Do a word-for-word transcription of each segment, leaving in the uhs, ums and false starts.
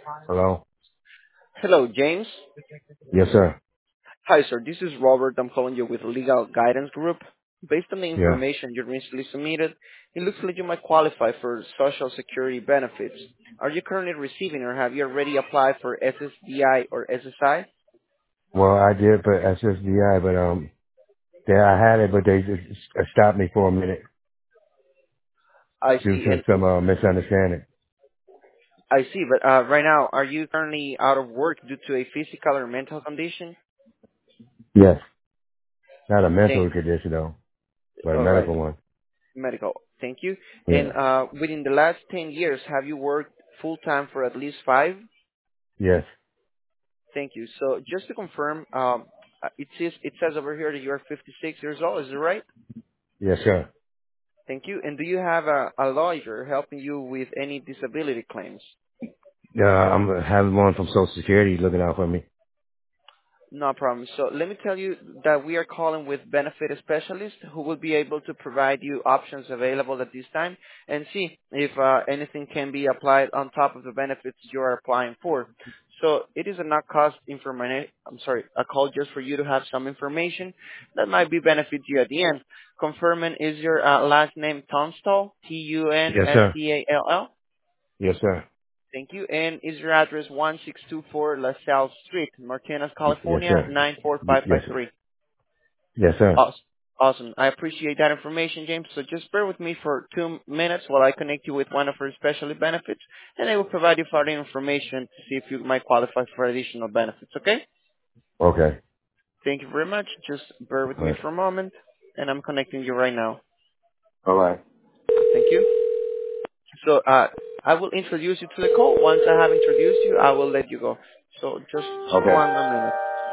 Hello? Hello, James. Yes, sir. Hi, sir. This is Robert. I'm calling you with Legal Guidance Group. Based on the Yeah. information you recently submitted, it looks like you might qualify for Social Security benefits. Are you currently receiving or have you already applied for S S D I or S S I? Well, I did for S S D I, but um, they, I had it, but they just stopped me for a minute I due see. to And some uh, misunderstanding. I see. But uh, right now, are you currently out of work due to a physical or mental condition? Yes. Not a Thank. mental condition though, but a All right. medical one. Medical. Thank you. Yeah. And uh, within the last ten years, have you worked full time for at least five? Yes. Thank you. So just to confirm, um, uh, it says it says over here that you are fifty-six years old. Is it right? Yes, sir. Thank you. And do you have a, a lawyer helping you with any disability claims? Uh, I'm having one from Social Security looking out for me. No problem. So let me tell you that we are calling with benefit specialists who will be able to provide you options available at this time and see if uh, anything can be applied on top of the benefits you are applying for. So it is a not cost information. I'm sorry, a call just for you to have some information that might be benefit you at the end. Confirming is your uh, last name Tunstall, T U N Yes, S sir. T A L L? Yes, sir. Thank you. And is your address one six two four La Salle Street, Martinez, Yes, California, sir. nine four Y- five Yes, five sir. three? Yes, sir. Awesome. Awesome. I appreciate that information, James. So just bear with me for two minutes while I connect you with one of our specialty benefits, and I will provide you further information to see if you might qualify for additional benefits, okay? Okay. Thank you very much. Just bear with All me right. for a moment, and I'm connecting you right now. All right. Thank you. So uh, I will introduce you to the call. Once I have introduced you, I will let you go. So just Okay. one more minute.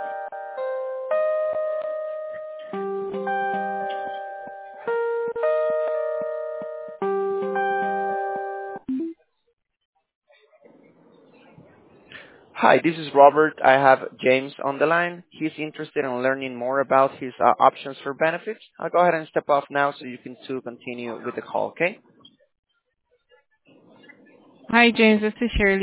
Hi, this is Robert. I have James on the line. He's interested in learning more about his uh, options for benefits. I'll go ahead and step off now so you can two continue with the call, okay? Hi, James. This is Shirley.